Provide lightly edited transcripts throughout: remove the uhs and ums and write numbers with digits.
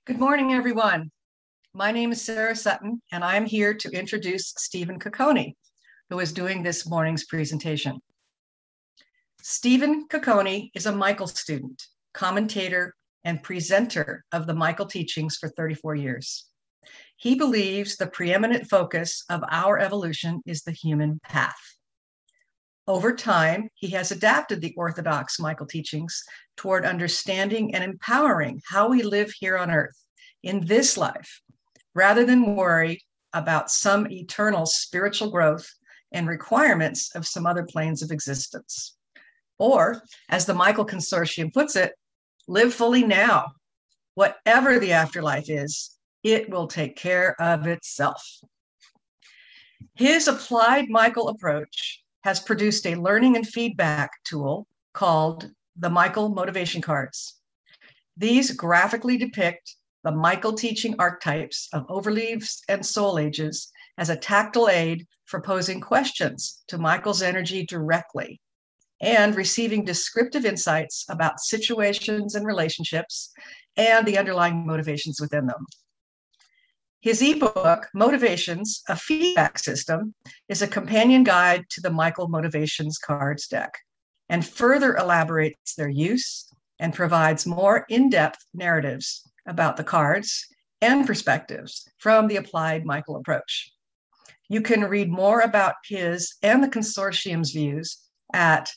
Good morning, everyone. My name is Sarah Sutton, and I'm here to introduce Stephen Cocconi, who is doing this morning's presentation. Stephen Cocconi is a Michael student, commentator, and presenter of the Michael teachings for 34 years. He believes the preeminent focus of our evolution is the human path. Over time, he has adapted the orthodox Michael teachings toward understanding and empowering how we live here on earth in this life, rather than worry about some eternal spiritual growth and requirements of some other planes of existence. Or, as the Michael Consortium puts it, live fully now. Whatever the afterlife is, it will take care of itself. His applied Michael approach has produced a learning and feedback tool called the Michael Motivation Cards. These graphically depict the Michael teaching archetypes of overleaves and soul ages as a tactile aid for posing questions to Michael's energy directly and receiving descriptive insights about situations and relationships and the underlying motivations within them. His ebook, Motivations, a Feedback System, is a companion guide to the Michael Motivations Cards deck and further elaborates their use and provides more in-depth narratives about the cards and perspectives from the applied Michael approach. You can read more about his and the consortium's views at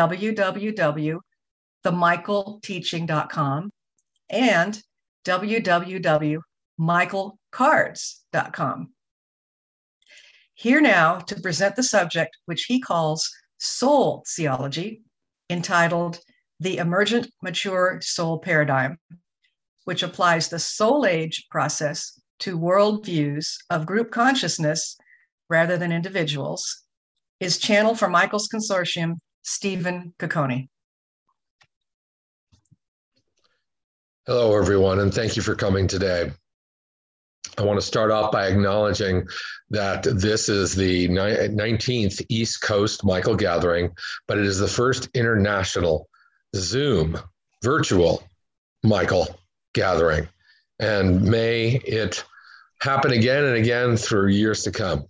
www.themichaelteaching.com and www.michaelcards.com. Here now to present the subject, which he calls soul theology, entitled The Emergent Mature Soul Paradigm, which applies the soul age process to worldviews of group consciousness rather than individuals, is Channel for Michael's Consortium, Stephen Cocconi. Hello, everyone, and thank you for coming today. I want to start off by acknowledging that this is the 19th East Coast Michael Gathering, but it is the first international Zoom virtual Michael Gathering, and may it happen again and again through years to come.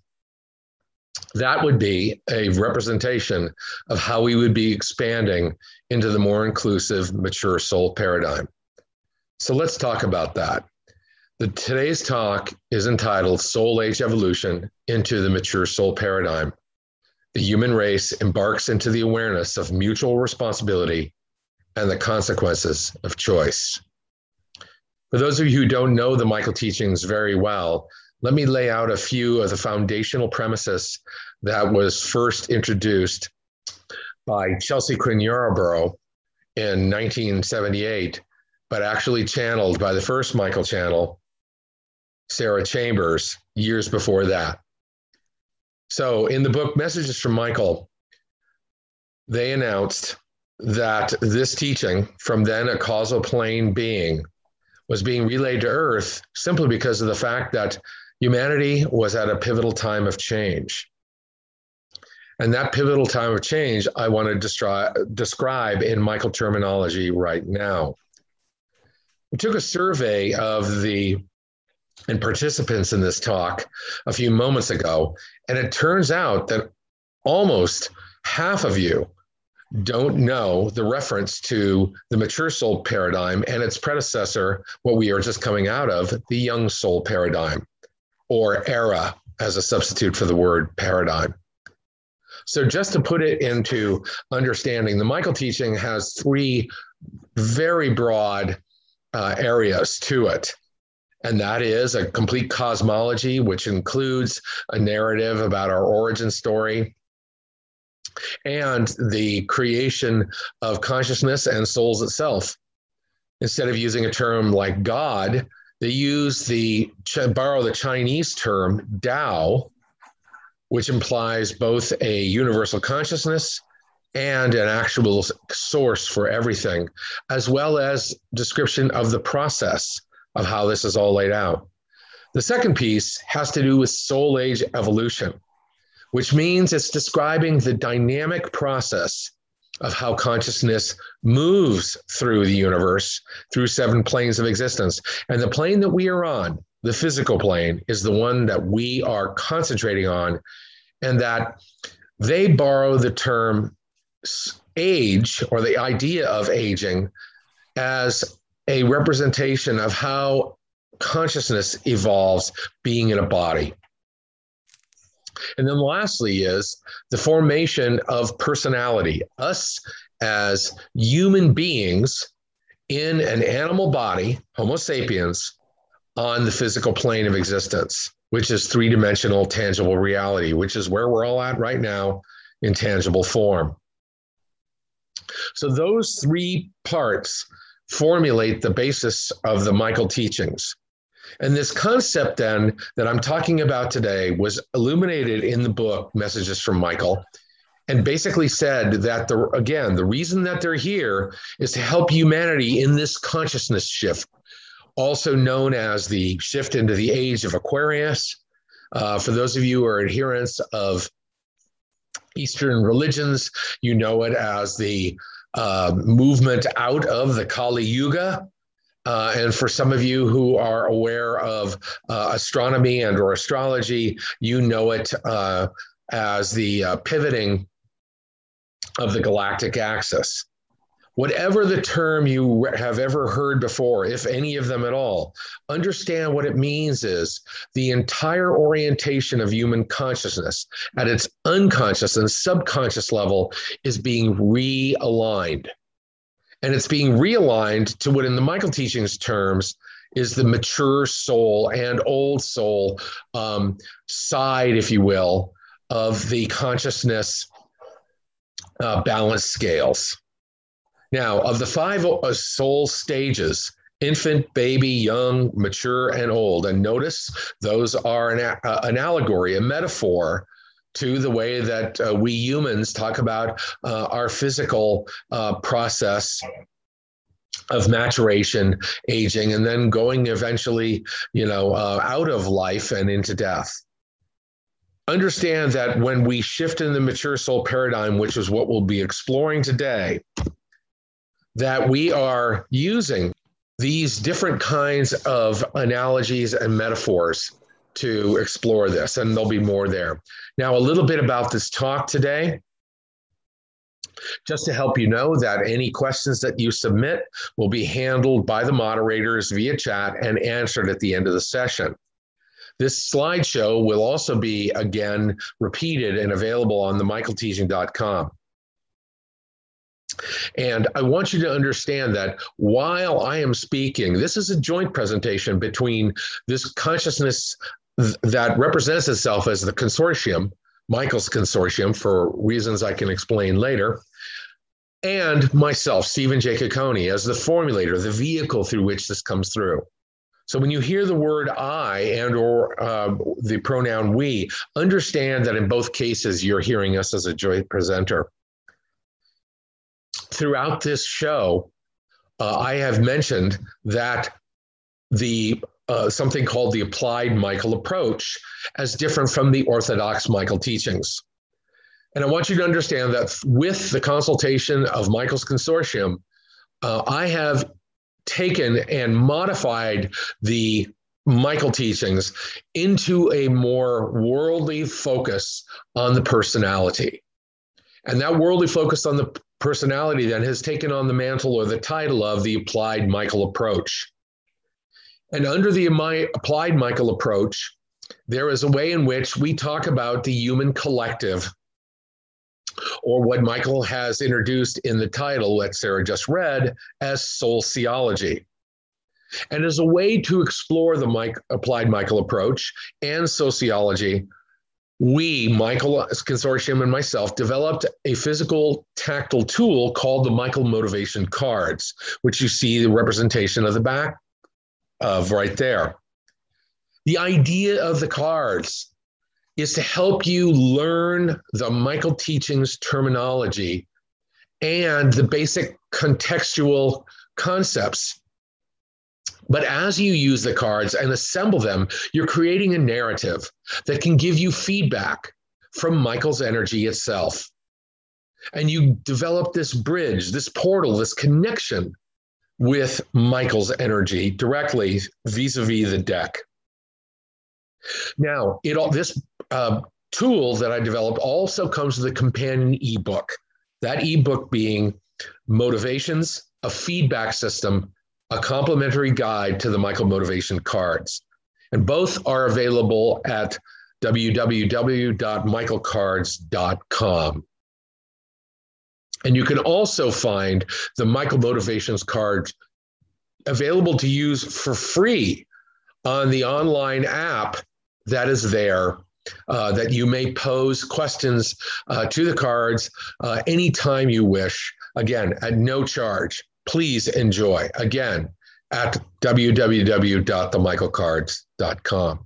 That would be a representation of how we would be expanding into the more inclusive, mature soul paradigm. So let's talk about that. Today's talk is entitled Soul Age Evolution into the Mature Soul Paradigm. The human race embarks into the awareness of mutual responsibility and the consequences of choice. For those of you who don't know the Michael teachings very well, let me lay out a few of the foundational premises that was first introduced by Chelsea Quinn Yarborough in 1978, but actually channeled by the first Michael channel, Sarah Chambers, years before that. So in the book, Messages from Michael, they announced that this teaching from then a causal plane being was being relayed to Earth simply because of the fact that humanity was at a pivotal time of change. And that pivotal time of change, I want to describe in Michael terminology right now. We took a survey of the participants in this talk a few moments ago, and it turns out that almost half of you don't know the reference to the mature soul paradigm and its predecessor, what we are just coming out of, the young soul paradigm, or era as a substitute for the word paradigm. So just to put it into understanding, the Michael teaching has three very broad areas to it. And that is a complete cosmology, which includes a narrative about our origin story and the creation of consciousness and souls itself. Instead of using a term like God, they borrow the Chinese term Tao, which implies both a universal consciousness and an actual source for everything, as well as description of the process of how this is all laid out. The second piece has to do with soul age evolution, which means it's describing the dynamic process of how consciousness moves through the universe, through 7 planes of existence. And the plane that we are on, the physical plane, is the one that we are concentrating on, and that they borrow the term age, or the idea of aging, as a representation of how consciousness evolves being in a body. And then lastly is the formation of personality, us as human beings in an animal body, Homo sapiens, on the physical plane of existence, which is 3-dimensional tangible reality, which is where we're all at right now in tangible form. So those 3 parts formulate the basis of the Michael teachings. And this concept then that I'm talking about today was illuminated in the book, Messages from Michael, and basically said that, the reason that they're here is to help humanity in this consciousness shift, also known as the shift into the age of Aquarius. For those of you who are adherents of Eastern religions, you know it as the movement out of the Kali Yuga. And for some of you who are aware of astronomy and or astrology, you know it as the pivoting of the galactic axis. Whatever the term you have ever heard before, if any of them at all, understand what it means is the entire orientation of human consciousness at its unconscious and subconscious level is being realigned. And it's being realigned to what in the Michael teachings terms is the mature soul and old soul side, if you will, of the consciousness balance scales. Now, of the 5 soul stages, infant, baby, young, mature, and old, and notice those are an allegory, a metaphor to the way that we humans talk about our physical process of maturation, aging, and then going eventually, out of life and into death. Understand that when we shift in the mature soul paradigm, which is what we'll be exploring today, that we are using these different kinds of analogies and metaphors to explore this, and there'll be more there. Now, a little bit about this talk today, just to help you know that any questions that you submit will be handled by the moderators via chat and answered at the end of the session. This slideshow will also be, again, repeated and available on the michaelteaching.com. And I want you to understand that while I am speaking, this is a joint presentation between this consciousness that represents itself as the consortium, Michael's consortium, for reasons I can explain later, and myself, Stephen J. Cocconi, as the formulator, the vehicle through which this comes through. So when you hear the word I and or the pronoun we, understand that in both cases, you're hearing us as a joint presenter. Throughout this show, I have mentioned that the something called the applied Michael approach as different from the orthodox Michael teachings. And I want you to understand that with the consultation of Michael's consortium, I have taken and modified the Michael teachings into a more worldly focus on the personality. And that worldly focus on the personality then has taken on the mantle or the title of the applied Michael approach. And under the applied Michael approach, there is a way in which we talk about the human collective, or what Michael has introduced in the title that Sarah just read as sociology. And as a way to explore the applied Michael approach and sociology, we, Michael's consortium and myself, developed a physical tactile tool called the Michael Motivation Cards, which you see the representation of the back of right there. The idea of the cards is to help you learn the Michael teachings terminology and the basic contextual concepts. But as you use the cards and assemble them, you're creating a narrative that can give you feedback from Michael's energy itself. And you develop this bridge, this portal, this connection with Michael's energy directly vis-a-vis the deck. Now, this tool that I developed also comes with a companion ebook. That ebook being Motivations, a feedback system, a complimentary guide to the Michael Motivation cards. And both are available at www.michaelcards.com. And you can also find the Michael Motivations cards available to use for free on the online app that is there, that you may pose questions to the cards anytime you wish. Again, at no charge. Please enjoy. Again, at www.themichaelcards.com.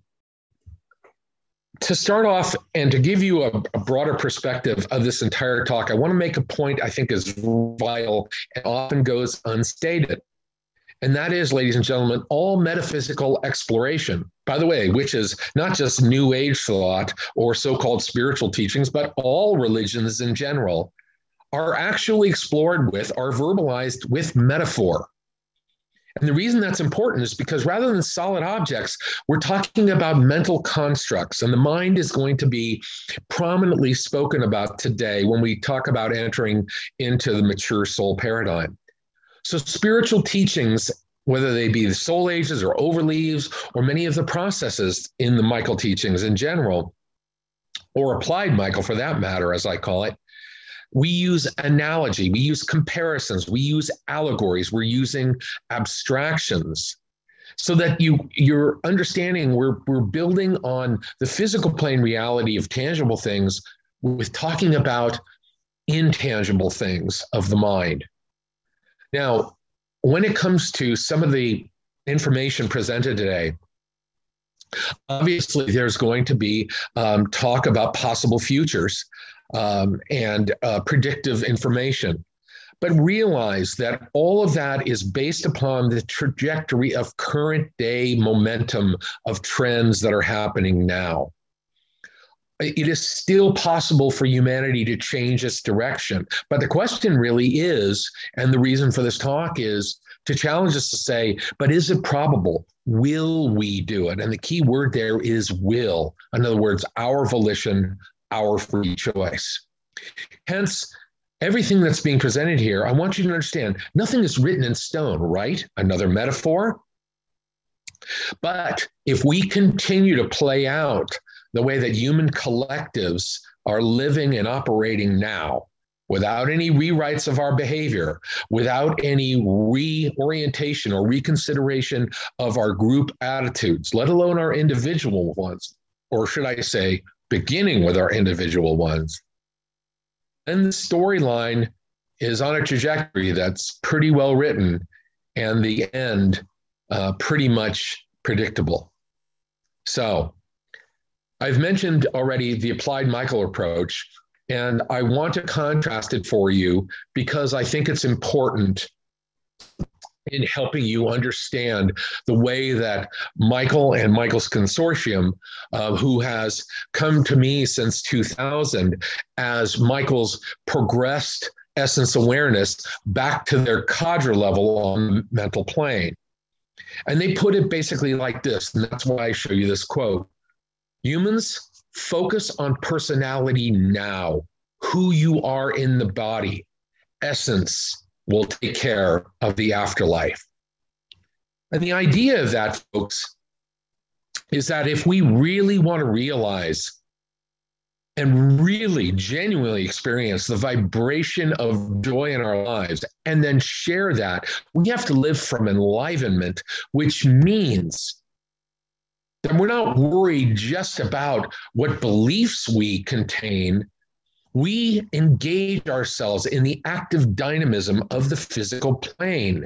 To start off and to give you a broader perspective of this entire talk, I want to make a point I think is vital and often goes unstated. And that is, ladies and gentlemen, all metaphysical exploration, by the way, which is not just New Age thought or so-called spiritual teachings, but all religions in general, are actually explored with, are verbalized with metaphor. And the reason that's important is because rather than solid objects, we're talking about mental constructs, and the mind is going to be prominently spoken about today when we talk about entering into the mature soul paradigm. So spiritual teachings, whether they be the soul ages or overleaves, or many of the processes in the Michael teachings in general, or applied Michael for that matter, as I call it, we use analogy, we use comparisons, we use allegories, we're using abstractions so that you're understanding we're building on the physical plane reality of tangible things with talking about intangible things of the mind. Now, when it comes to some of the information presented today, obviously there's going to be talk about possible futures and predictive information. But realize that all of that is based upon the trajectory of current day momentum of trends that are happening now. It is still possible for humanity to change its direction. But the question really is, and the reason for this talk is to challenge us to say, but is it probable? Will we do it? And the key word there is will. In other words, our volition, our free choice. Hence, everything that's being presented here, I want you to understand, nothing is written in stone, right? Another metaphor. But if we continue to play out the way that human collectives are living and operating now, without any rewrites of our behavior, without any reorientation or reconsideration of our group attitudes, let alone our individual ones, or should I say, beginning with our individual ones, then the storyline is on a trajectory that's pretty well written and the end pretty much predictable. So I've mentioned already the applied Michael approach, and I want to contrast it for you because I think it's important in helping you understand the way that Michael and Michael's consortium, who has come to me since 2000 as Michael's progressed essence awareness back to their cadre level on the mental plane. And they put it basically like this, and that's why I show you this quote. Humans, focus on personality now, who you are in the body. Essence will take care of the afterlife. And the idea of that, folks, is that if we really want to realize and really genuinely experience the vibration of joy in our lives and then share that, we have to live from enlivenment, which means that we're not worried just about what beliefs we contain. We engage ourselves in the active dynamism of the physical plane.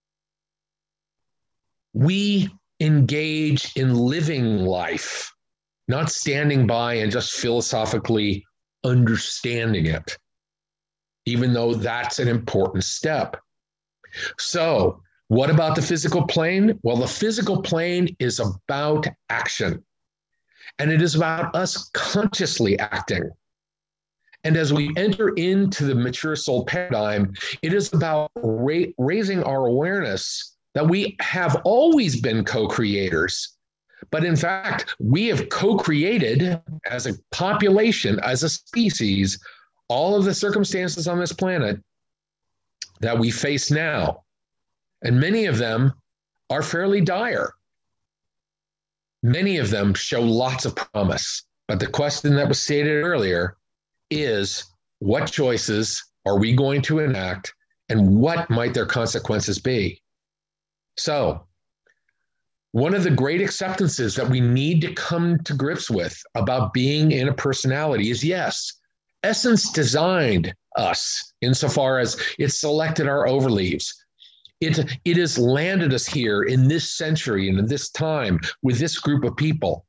We engage in living life, not standing by and just philosophically understanding it, even though that's an important step. So, what about the physical plane? Well, the physical plane is about action, and it is about us consciously acting. And as we enter into the mature soul paradigm, it is about raising our awareness that we have always been co-creators. But in fact, we have co-created as a population, as a species, all of the circumstances on this planet that we face now. And many of them are fairly dire. Many of them show lots of promise. But the question that was stated earlier is, what choices are we going to enact and what might their consequences be? So, one of the great acceptances that we need to come to grips with about being in a personality is, yes, essence designed us insofar as it selected our overleaves. It has landed us here in this century and in this time with this group of people.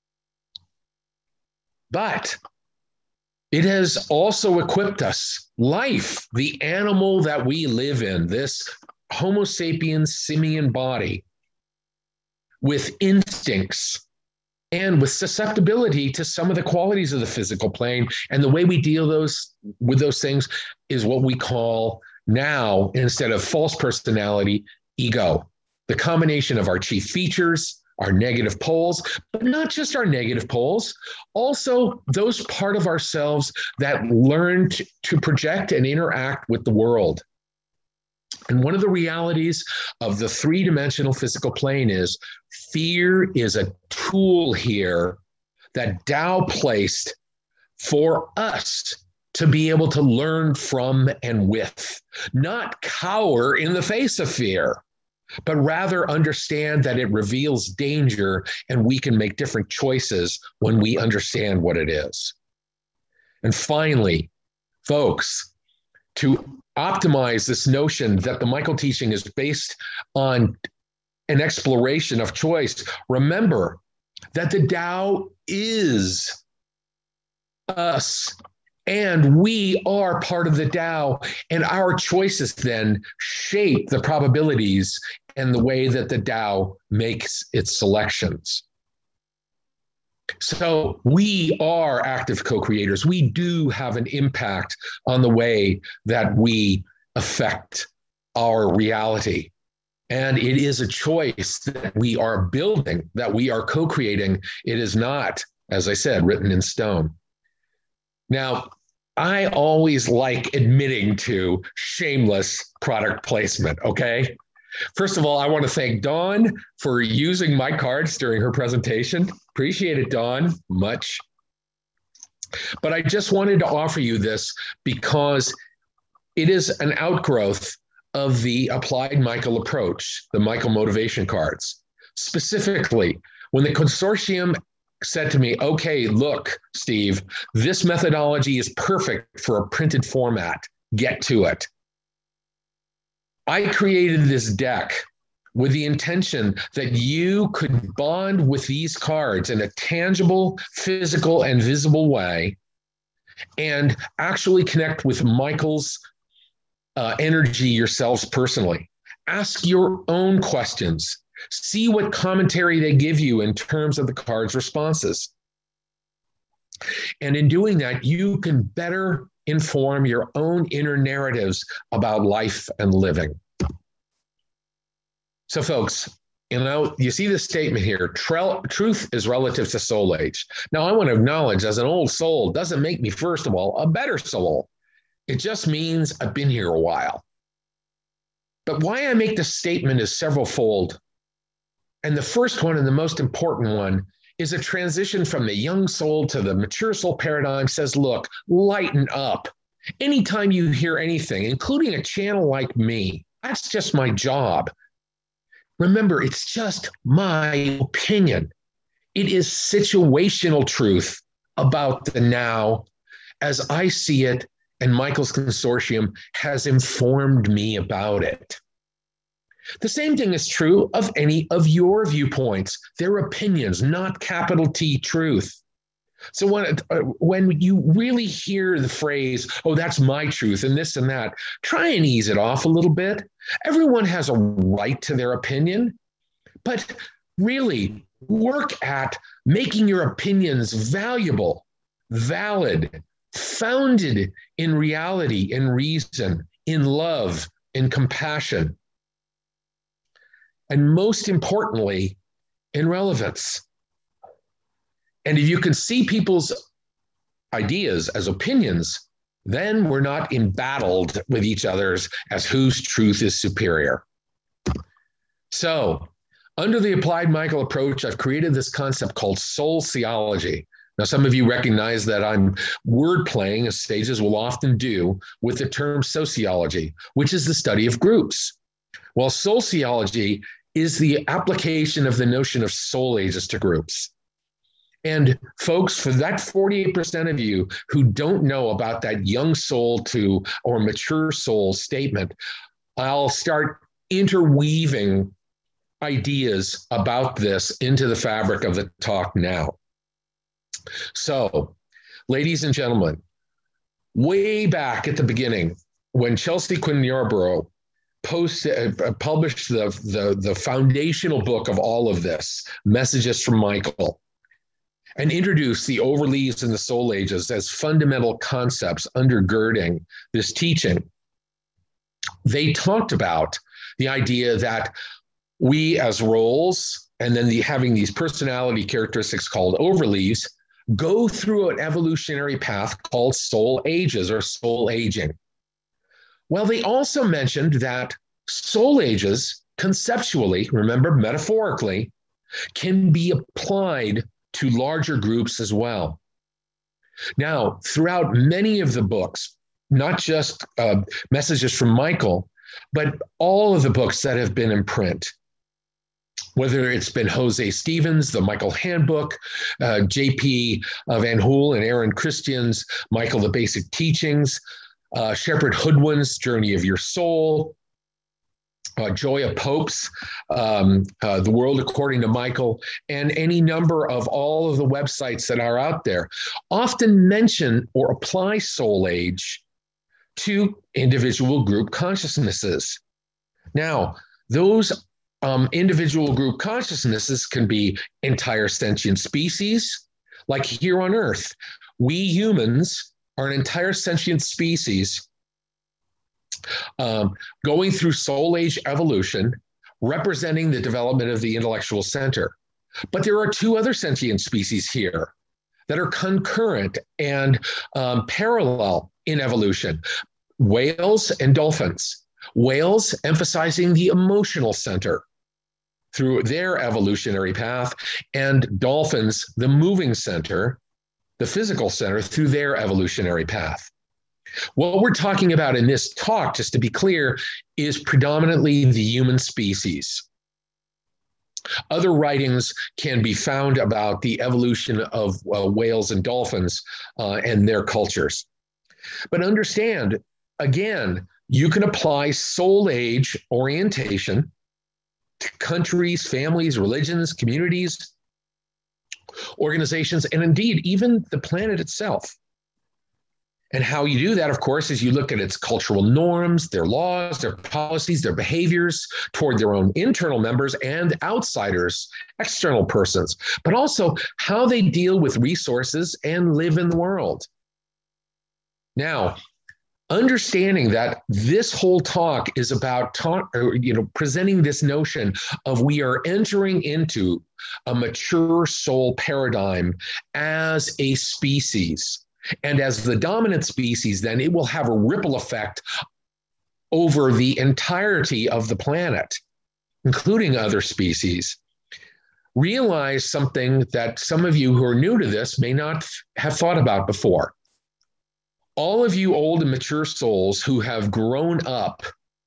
But it has also equipped us, life, the animal that we live in, this Homo sapiens simian body, with instincts and with susceptibility to some of the qualities of the physical plane. And the way we deal with those things is what we call now, instead of false personality, ego. The combination of our chief features, our negative poles, but not just our negative poles, also those part of ourselves that learn to project and interact with the world. And one of the realities of the three-dimensional physical plane is fear is a tool here that Tao placed for us to be able to learn from and with, not cower in the face of fear, but rather understand that it reveals danger and we can make different choices when we understand what it is. And finally, folks, to optimize this notion that the Michael teaching is based on an exploration of choice, remember that the Tao is us and we are part of the Tao, and our choices then shape the probabilities and the way that the Tao makes its selections. So we are active co-creators. We do have an impact on the way that we affect our reality. And it is a choice that we are building, that we are co-creating. It is not, as I said, written in stone. Now, I always like admitting to shameless product placement, okay? First of all, I want to thank Dawn for using my cards during her presentation. Appreciate it, Dawn, much. But I just wanted to offer you this because it is an outgrowth of the applied Michael approach, the Michael motivation cards. Specifically, when the consortium said to me, okay, look, Steve, this methodology is perfect for a printed format. Get to it. I created this deck with the intention that you could bond with these cards in a tangible, physical, and visible way and actually connect with Michael's energy yourselves personally. Ask your own questions. See what commentary they give you in terms of the card's responses. And in doing that, you can better inform your own inner narratives about life and living. So folks, you see this statement here, truth is relative to soul age. Now, I want to acknowledge as an old soul doesn't make me, first of all, a better soul. It just means I've been here a while. But why I make this statement is several-fold. And the first one and the most important one is a transition from the young soul to the mature soul paradigm says, look, lighten up. Anytime you hear anything, including a channel like me, that's just my job. Remember, it's just my opinion. It is situational truth about the now as I see it, and Michael's consortium has informed me about it. The same thing is true of any of your viewpoints. They're opinions, not capital T truth. So when you really hear the phrase, oh, that's my truth and this and that, try and ease it off a little bit. Everyone has a right to their opinion, but really work at making your opinions valuable, valid, founded in reality, in reason, in love, in compassion, and most importantly, in relevance. And if you can see people's ideas as opinions, then we're not embattled with each other as whose truth is superior. So, under the applied Michael approach, I've created this concept called soulciology. Now, some of you recognize that I'm word playing, as sages will often do, with the term sociology, which is the study of groups. Well, soulciology is the application of the notion of soul ages to groups. And folks, for that 48% of you who don't know about that young soul to or mature soul statement, I'll start interweaving ideas about this into the fabric of the talk now. So, ladies and gentlemen, way back at the beginning, when Chelsea Quinn Yarborough published the foundational book of all of this, Messages from Michael, and introduced the overleaves and the soul ages as fundamental concepts undergirding this teaching, they talked about the idea that we as roles, and then having these personality characteristics called overleaves, go through an evolutionary path called soul ages or soul aging. Well, they also mentioned that soul ages, conceptually, remember, metaphorically, can be applied to larger groups as well. Now, throughout many of the books, not just Messages from Michael, but all of the books that have been in print, whether it's been Jose Stevens, the Michael Handbook, J.P. Van Hool and Aaron Christian's Michael, the Basic Teachings, Shepherd Hoodwin's Journey of Your Soul, Joya Pope's The World According to Michael, and any number of all of the websites that are out there, often mention or apply soul age to individual group consciousnesses. Now, those individual group consciousnesses can be entire sentient species, like here on Earth. We humans are an entire sentient species going through soul age evolution, representing the development of the intellectual center. But there are two other sentient species here that are concurrent and parallel in evolution: whales and dolphins. Whales emphasizing the emotional center through their evolutionary path, and dolphins, the moving center, the physical center, through their evolutionary path. What we're talking about in this talk, just to be clear, is predominantly the human species. Other writings can be found about the evolution of whales and dolphins and their cultures. But understand, again, you can apply soul age orientation to countries, families, religions, communities, organizations, and indeed even the planet itself. And how you do that, of course, is you look at its cultural norms, their laws, their policies, their behaviors toward their own internal members and outsiders, external persons, but also how they deal with resources and live in the world. Now, understanding that this whole talk is about presenting this notion of we are entering into a mature soul paradigm as a species. And as the dominant species, then it will have a ripple effect over the entirety of the planet, including other species. Realize something that some of you who are new to this may not have thought about before. All of you old and mature souls who have grown up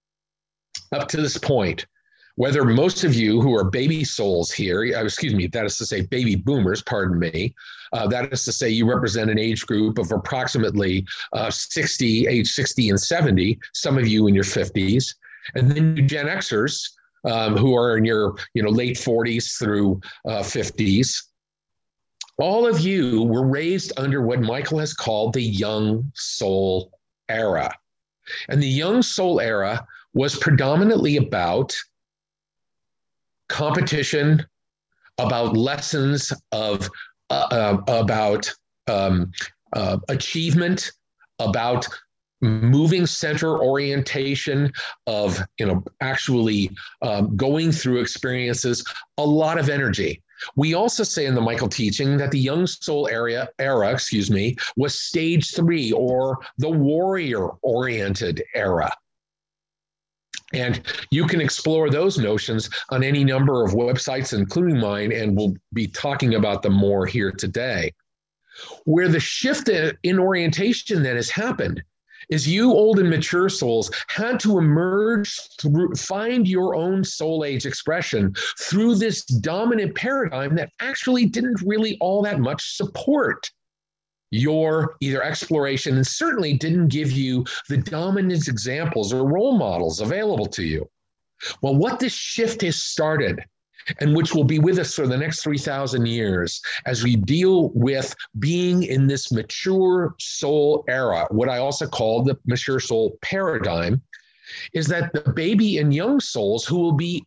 to this point, whether most of you who are baby souls here, that is to say baby boomers, pardon me, that is to say you represent an age group of approximately age 60 and 70, some of you in your 50s, and then you Gen Xers who are in your late 40s through 50s. All of you were raised under what Michael has called the young soul era. And the young soul era was predominantly about competition, about lessons of about achievement, about moving center orientation, of actually going through experiences, a lot of energy. We also say in the Michael teaching that the young soul era, was stage 3, or the warrior-oriented era. And you can explore those notions on any number of websites, including mine, and we'll be talking about them more here today. Where the shift in orientation then has happened is you old and mature souls had to emerge find your own soul age expression through this dominant paradigm that actually didn't really all that much support your either exploration, and certainly didn't give you the dominant examples or role models available to you. Well, what this shift has started, and which will be with us for the next 3,000 years as we deal with being in this mature soul era, what I also call the mature soul paradigm, is that the baby and young souls who will be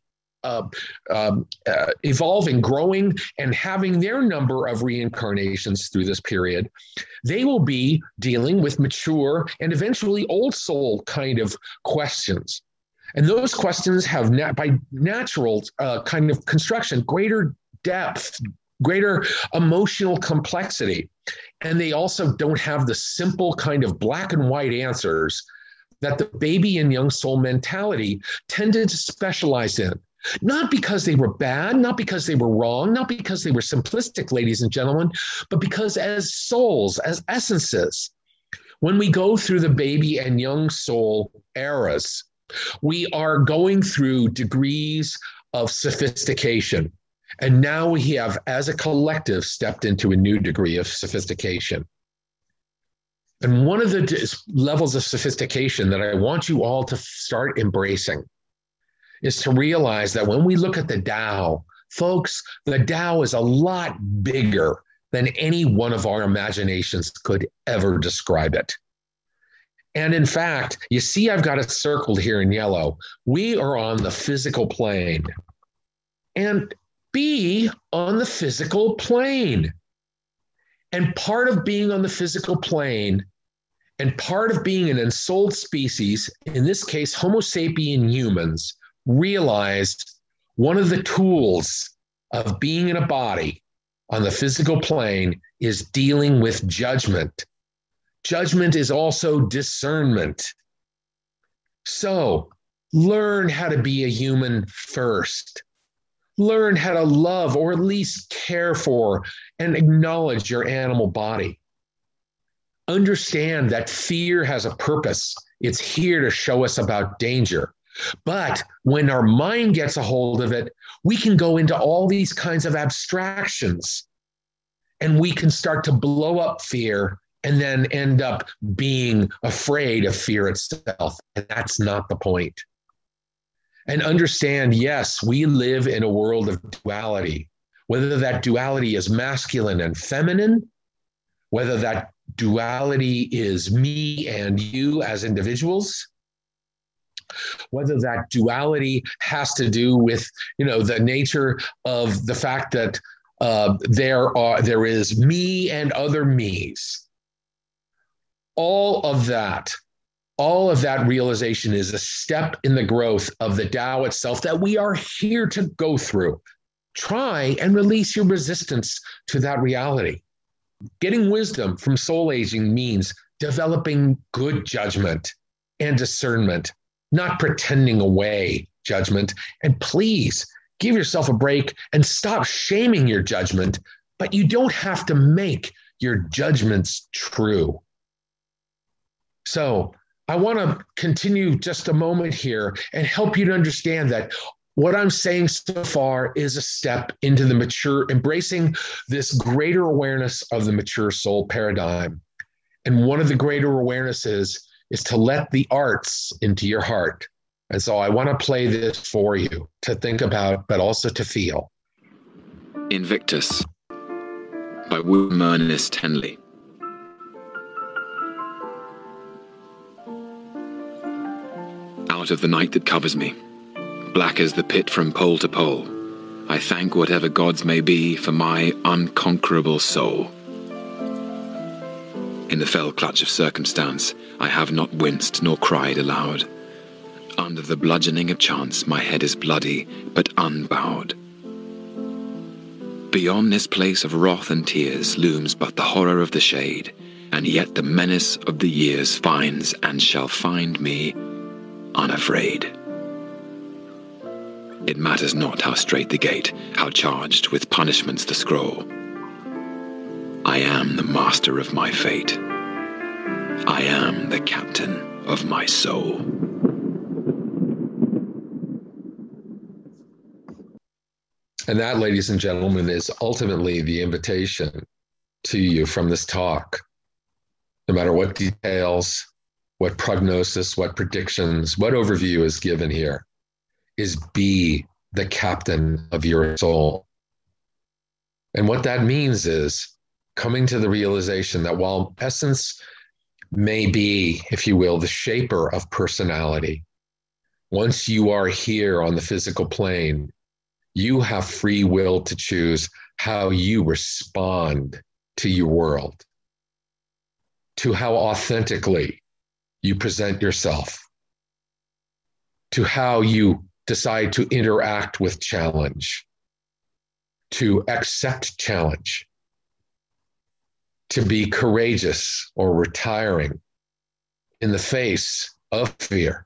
evolving, growing, and having their number of reincarnations through this period, they will be dealing with mature and eventually old soul kind of questions. And those questions have, by natural kind of construction, greater depth, greater emotional complexity. And they also don't have the simple kind of black and white answers that the baby and young soul mentality tended to specialize in. Not because they were bad, not because they were wrong, not because they were simplistic, ladies and gentlemen, but because as souls, as essences, when we go through the baby and young soul eras, we are going through degrees of sophistication. And now we have, as a collective, stepped into a new degree of sophistication. And one of the levels of sophistication that I want you all to start embracing is to realize that when we look at the Tao, folks, the Tao is a lot bigger than any one of our imaginations could ever describe it. And in fact, you see, I've got it circled here in yellow. We are on the physical plane. And be on the physical plane. And part of being on the physical plane and part of being an ensouled species, in this case, Homo sapien humans, realized one of the tools of being in a body on the physical plane is dealing with judgment. Judgment is also discernment. So learn how to be a human first. Learn how to love, or at least care for and acknowledge your animal body. Understand that fear has a purpose. It's here to show us about danger. But when our mind gets a hold of it, we can go into all these kinds of abstractions, and we can start to blow up fear and then end up being afraid of fear itself. And that's not the point. And understand, yes, we live in a world of duality, whether that duality is masculine and feminine, whether that duality is me and you as individuals, whether that duality has to do with, the nature of the fact that there is me and other me's. All of that realization is a step in the growth of the Tao itself that we are here to go through. Try and release your resistance to that reality. Getting wisdom from soul aging means developing good judgment and discernment, not pretending away judgment. And please give yourself a break and stop shaming your judgment, but you don't have to make your judgments true. So I want to continue just a moment here and help you to understand that what I'm saying so far is a step into the mature, embracing this greater awareness of the mature soul paradigm. And one of the greater awarenesses is to let the arts into your heart. And so I want to play this for you to think about, but also to feel. Invictus by William Ernest Henley. Out of the night that covers me, black as the pit from pole to pole, I thank whatever gods may be for my unconquerable soul. In the fell clutch of circumstance, I have not winced nor cried aloud. Under the bludgeoning of chance, my head is bloody, but unbowed. Beyond this place of wrath and tears looms but the horror of the shade, and yet the menace of the years finds and shall find me unafraid. It matters not how strait the gate, how charged with punishments the scroll. I am the master of my fate. I am the captain of my soul. And that, ladies and gentlemen, is ultimately the invitation to you from this talk. No matter what details, what prognosis, what predictions, what overview is given here, is be the captain of your soul. And what that means is coming to the realization that while essence may be, if you will, the shaper of personality, once you are here on the physical plane, you have free will to choose how you respond to your world, to how authentically you present yourself, to how you decide to interact with challenge, to accept challenge, to be courageous or retiring in the face of fear.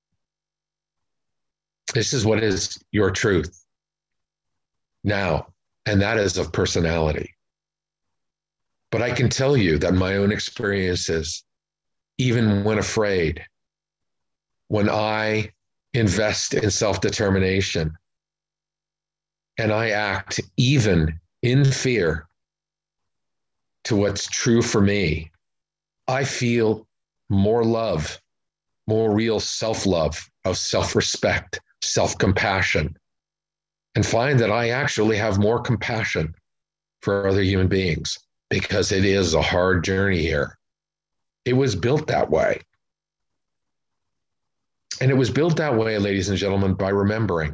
This is what is your truth now, and that is of personality. But I can tell you that my own experiences, even when afraid, when I invest in self-determination and I act even in fear to what's true for me, I feel more love, more real self-love, of self-respect, self-compassion, and find that I actually have more compassion for other human beings, because it is a hard journey here. It was built that way. And it was built that way, ladies and gentlemen, by remembering,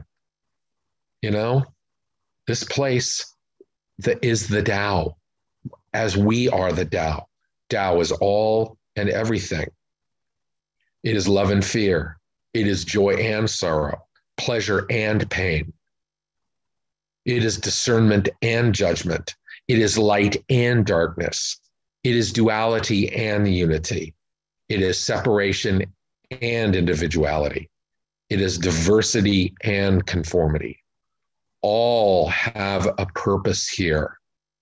this place that is the Tao, as we are the Tao. Tao is all and everything. It is love and fear. It is joy and sorrow, pleasure and pain. It is discernment and judgment. It is light and darkness. It is duality and unity. It is separation and individuality. It is diversity and conformity. All have a purpose here.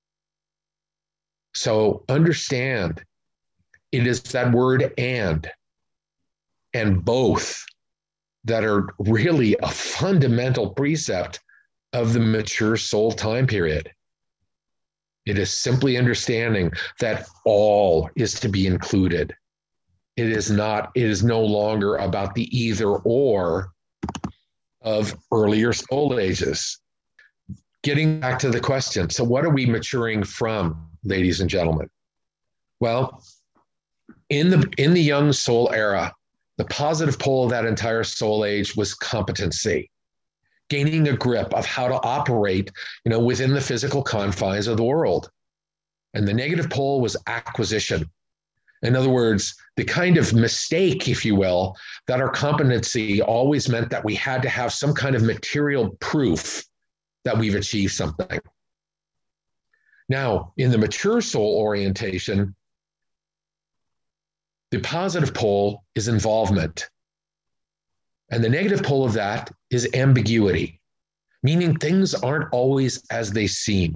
So understand, it is that word and both that are really a fundamental precept of the mature soul time period. It is simply understanding that all is to be included. It is no longer about the either or of earlier soul ages. Getting back to the question, so what are we maturing from, ladies and gentlemen? Well, in the young soul era, the positive pole of that entire soul age was competency, gaining a grip of how to operate, within the physical confines of the world. And the negative pole was acquisition. In other words, the kind of mistake, if you will, that our competency always meant that we had to have some kind of material proof that we've achieved something. Now, in the mature soul orientation, the positive pole is involvement. And the negative pole of that is ambiguity, meaning things aren't always as they seem.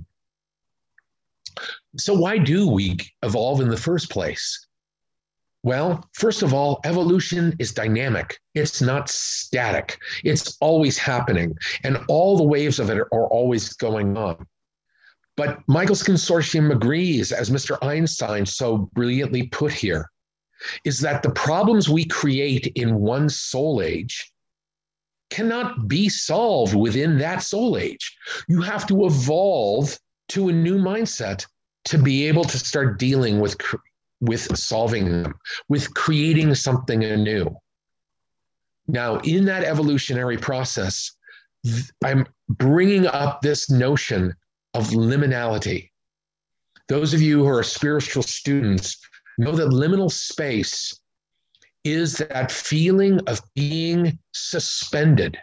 So why do we evolve in the first place? Well, first of all, evolution is dynamic. It's not static. It's always happening. And all the waves of it are always going on. But Michael's consortium agrees, as Mr. Einstein so brilliantly put here, is that the problems we create in one soul age cannot be solved within that soul age. You have to evolve to a new mindset to be able to start dealing with solving them, with creating something anew. Now, in that evolutionary process, I'm bringing up this notion of liminality. Those of you who are spiritual students Know that liminal space is that feeling of being suspended.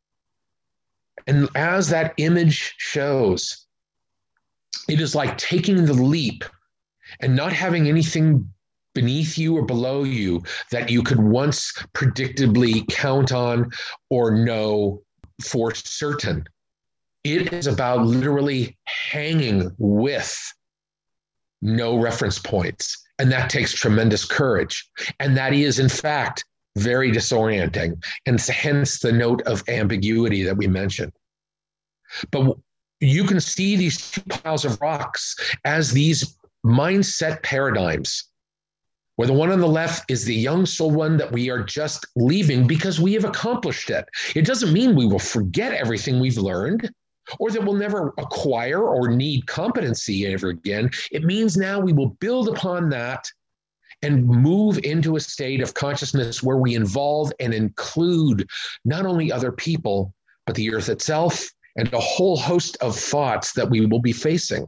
And as that image shows, it is like taking the leap and not having anything beneath you or below you that you could once predictably count on or know for certain. It is about literally hanging with no reference points. And that takes tremendous courage. And that is, in fact, very disorienting. And hence the note of ambiguity that we mentioned. But you can see these two piles of rocks as these mindset paradigms, where the one on the left is the young soul one that we are just leaving because we have accomplished it. It doesn't mean we will forget everything we've learned or that we'll never acquire or need competency ever again. It means now we will build upon that and move into a state of consciousness where we involve and include not only other people, but the earth itself and a whole host of thoughts that we will be facing.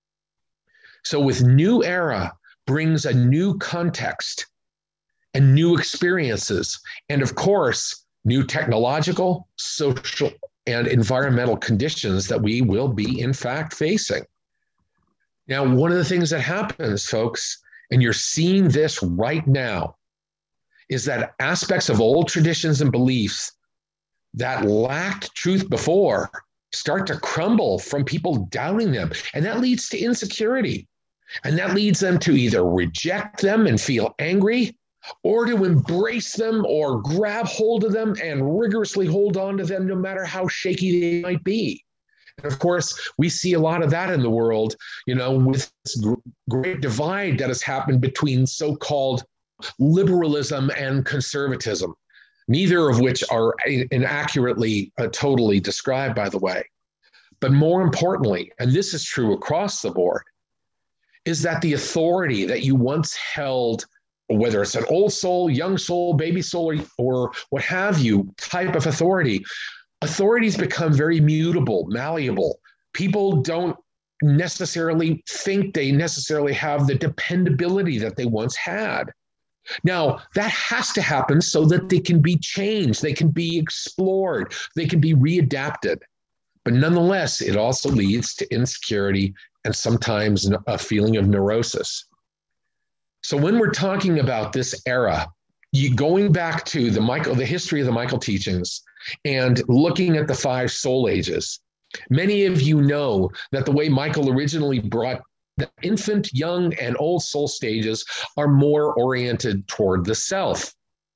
So with new era brings a new context and new experiences, and of course, new technological, social, and environmental conditions that we will be, in fact, facing. Now, one of the things that happens, folks, and you're seeing this right now, is that aspects of old traditions and beliefs that lacked truth before start to crumble from people doubting them. And that leads to insecurity. And that leads them to either reject them and feel angry, or to embrace them or grab hold of them and rigorously hold on to them no matter how shaky they might be. And of course, we see a lot of that in the world, with this great divide that has happened between so-called liberalism and conservatism, neither of which are inaccurately totally described, by the way. But more importantly, and this is true across the board, is that the authority that you once held, whether it's an old soul, young soul, baby soul, or what have you, type of authorities become very mutable, malleable. People don't necessarily think they necessarily have the dependability that they once had. Now, that has to happen so that they can be changed, they can be explored, they can be readapted. But nonetheless, it also leads to insecurity and sometimes a feeling of neurosis. So when we're talking about this era, going back to the history of the Michael teachings and looking at the 5 soul ages, many of you know that the way Michael originally brought the infant, young, and old soul stages are more oriented toward the self.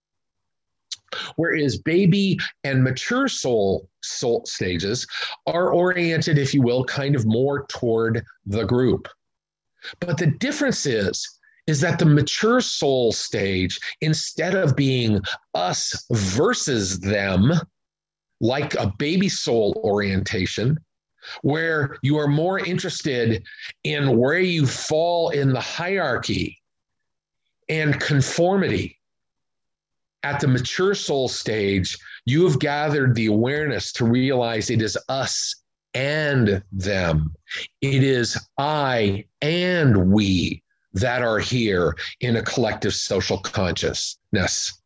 Whereas baby and mature soul stages are oriented, if you will, kind of more toward the group. But the difference is that the mature soul stage, instead of being us versus them, like a baby soul orientation, where you are more interested in where you fall in the hierarchy and conformity. At the mature soul stage, you have gathered the awareness to realize it is us and them. It is I and we that are here in a collective social consciousness.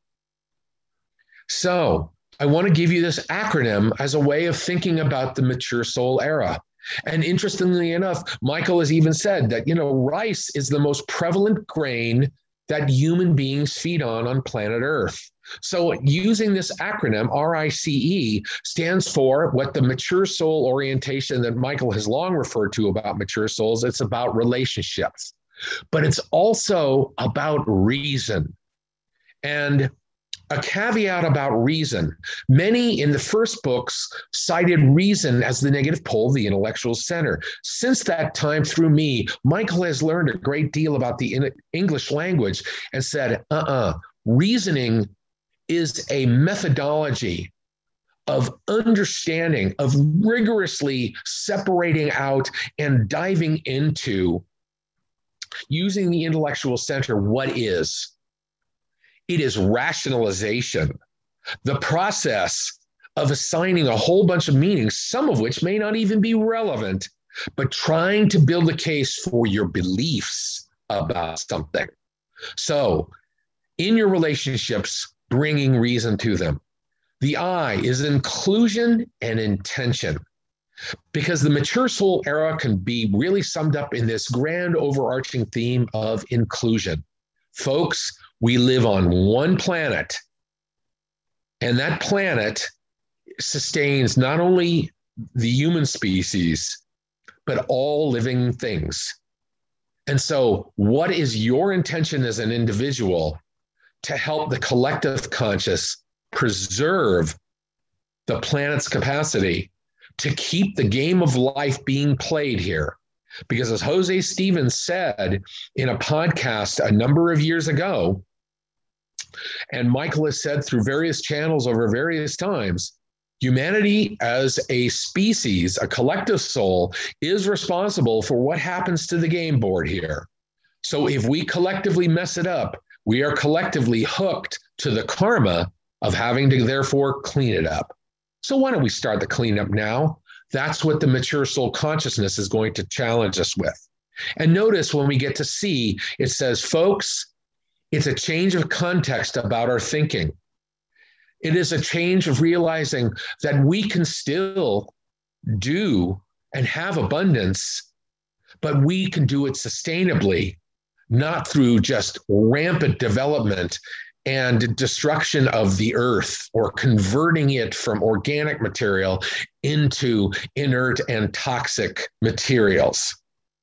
So I want to give you this acronym as a way of thinking about the mature soul era. And interestingly enough, Michael has even said that, rice is the most prevalent grain that human beings feed on planet Earth. So using this acronym, RICE, stands for what the mature soul orientation that Michael has long referred to about mature souls. It's about relationships, but it's also about reason. And a caveat about reason. Many in the first books cited reason as the negative pole of the intellectual center. Since that time, through me, Michael has learned a great deal about the English language and said, reasoning is a methodology of understanding, of rigorously separating out and diving into, using the intellectual center, what is. It is rationalization, the process of assigning a whole bunch of meanings, some of which may not even be relevant, but trying to build a case for your beliefs about something. So in your relationships, bringing reason to them. The I is inclusion and intention, because the mature soul era can be really summed up in this grand overarching theme of inclusion. Folks, we live on one planet, and that planet sustains not only the human species, but all living things. And so, what is your intention as an individual to help the collective conscious preserve the planet's capacity to keep the game of life being played here? Because as Jose Stevens said in a podcast a number of years ago, and Michael has said through various channels over various times, humanity as a species, a collective soul, is responsible for what happens to the game board here. So if we collectively mess it up, we are collectively hooked to the karma of having to therefore clean it up. So why don't we start the cleanup now? That's what the mature soul consciousness is going to challenge us with. And notice when we get to C, it says, folks, it's a change of context about our thinking. It is a change of realizing that we can still do and have abundance, but we can do it sustainably, not through just rampant development and destruction of the earth or converting it from organic material into inert and toxic materials.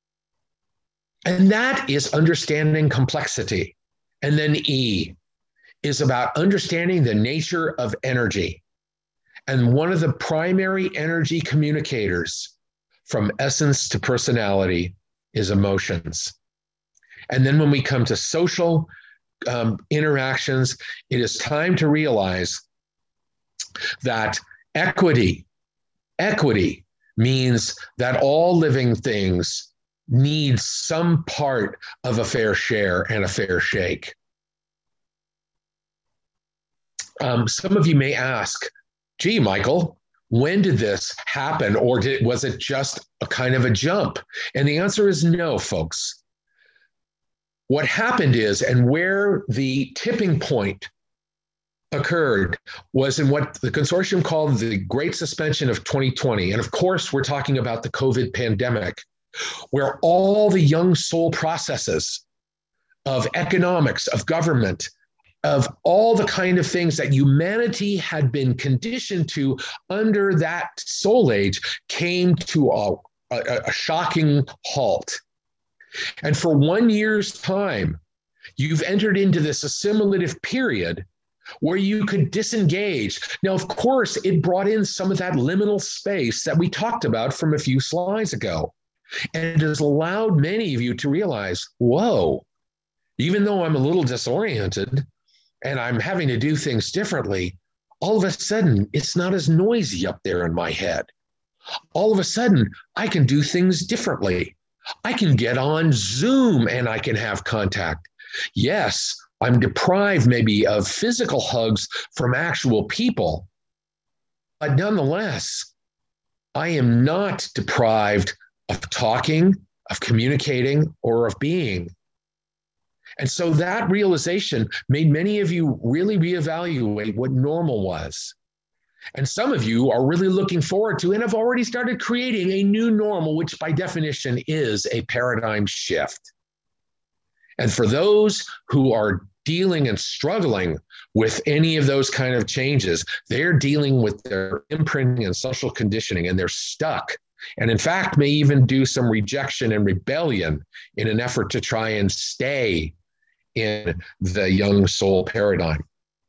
And that is understanding complexity. And then E is about understanding the nature of energy. And one of the primary energy communicators from essence to personality is emotions. And then when we come to social interactions, it is time to realize that equity means that all living things need some part of a fair share and a fair shake. Some of you may ask, gee, Michael, when did this happen? Or was it just a kind of a jump? And the answer is no, folks. What happened is, and where the tipping point occurred, was in what the consortium called the Great Suspension of 2020. And of course, we're talking about the COVID pandemic, where all the young soul processes of economics, of government, of all the kind of things that humanity had been conditioned to under that soul age came to a shocking halt. And for 1 year's time, you've entered into this assimilative period where you could disengage. Now, of course, it brought in some of that liminal space that we talked about from a few slides ago. And it has allowed many of you to realize, whoa, even though I'm a little disoriented and I'm having to do things differently, all of a sudden, it's not as noisy up there in my head. All of a sudden, I can do things differently. I can get on Zoom and I can have contact. Yes, I'm deprived maybe of physical hugs from actual people, but nonetheless, I am not deprived of talking, of communicating, or of being. And so that realization made many of you really reevaluate what normal was. And some of you are really looking forward to and have already started creating a new normal, which by definition is a paradigm shift. And for those who are dealing and struggling with any of those kind of changes, they're dealing with their imprinting and social conditioning, and they're stuck. And in fact, may even do some rejection and rebellion in an effort to try and stay in the young soul paradigm.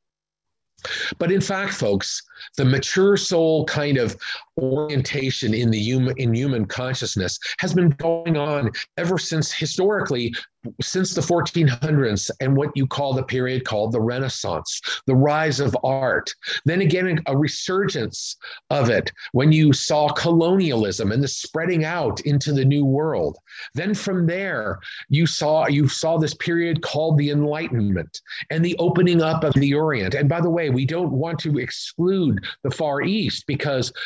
But in fact, folks, the mature soul kind of orientation in human consciousness has been going on ever since historically, since the 1400s and what you call the period called the Renaissance, the rise of art. Then again, a resurgence of it when you saw colonialism and the spreading out into the New World. Then from there, you saw this period called the Enlightenment and the opening up of the Orient. And by the way, we don't want to exclude the Far East because many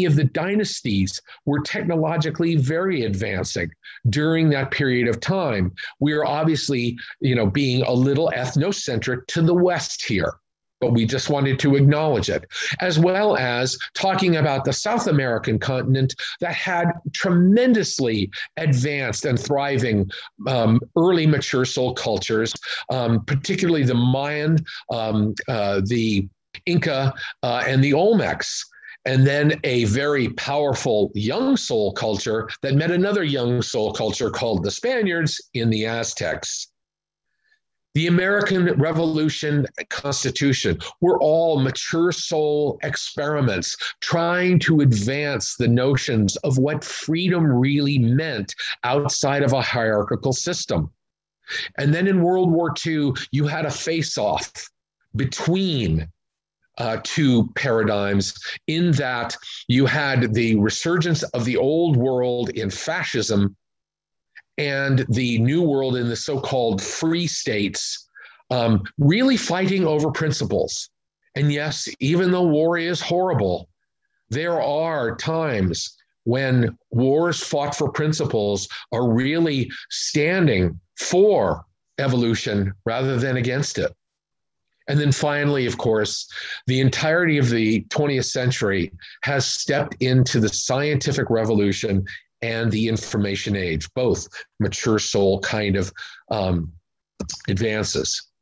many of the dynasties were technologically very advancing during that period of time. We are obviously, being a little ethnocentric to the West here, but we just wanted to acknowledge it, as well as talking about the South American continent that had tremendously advanced and thriving early mature soul cultures, particularly the Mayan, the Inca, and the Olmecs. And then a very powerful young soul culture that met another young soul culture called the Spaniards in the Aztecs. The American Revolution Constitution were all mature soul experiments trying to advance the notions of what freedom really meant outside of a hierarchical system. And then in World War II, you had a face-off between two paradigms, in that you had the resurgence of the old world in fascism and the new world in the so-called free states, really fighting over principles. And yes, even though war is horrible, there are times when wars fought for principles are really standing for evolution rather than against it. And then finally, of course, the entirety of the 20th century has stepped into the scientific revolution and the information age, both mature soul kind of advances.